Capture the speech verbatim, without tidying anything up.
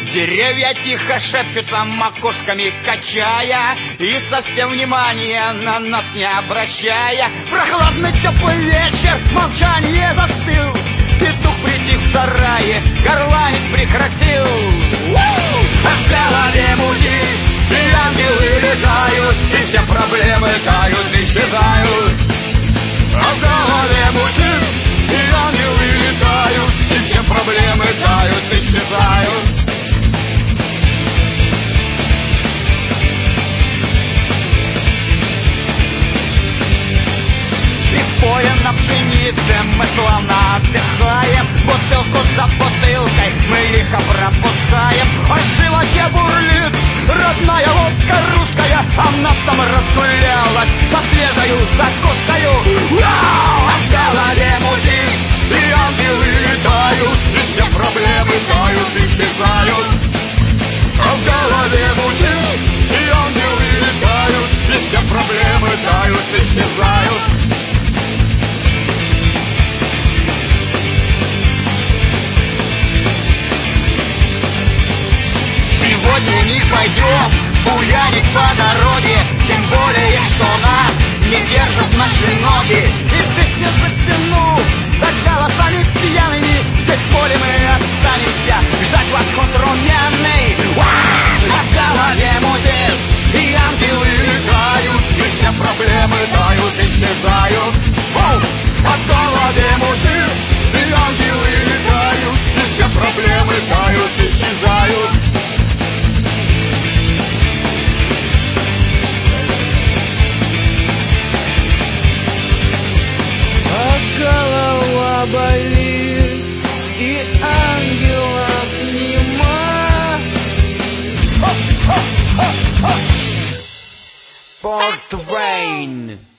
Деревья тихо шепчутся, макушками качая, и совсем внимания на нас не обращая. Прохладный теплый вечер, молчание застыл. Петух притих в сарае, горланить прекратил. А в голове мутит, и ангелы летают, и все проблемы тают, исчезают. А в голове мутит, и ангелы летают, и все проблемы тают, исчезают. И в поле на пшенице мы славно отдыхаем. Бутылку за бутылкой мы лихо пропускаем. А в животе бурлит родная водка русская, а в нас там разгулялась со свежею закускою. А в голове мутит, и ангелы летают, и все проблемы тают, исчезают. А в голове мутит, и ангелы летают, и все проблемы тают, исчезают. Сегодня не пойдем буянить по дороге, тем более, что нас не держат наши ноги. И песню затяну, за голосами пьяными, здесь в поле мы останемся, ждать восход румяный. А в голове мутит, и ангелы летают, и все проблемы тают, исчезают. А в голове мутит, и ангелы летают, и все проблемы тают, исчезают. Болит, и ангелов нема. Порт Вейн.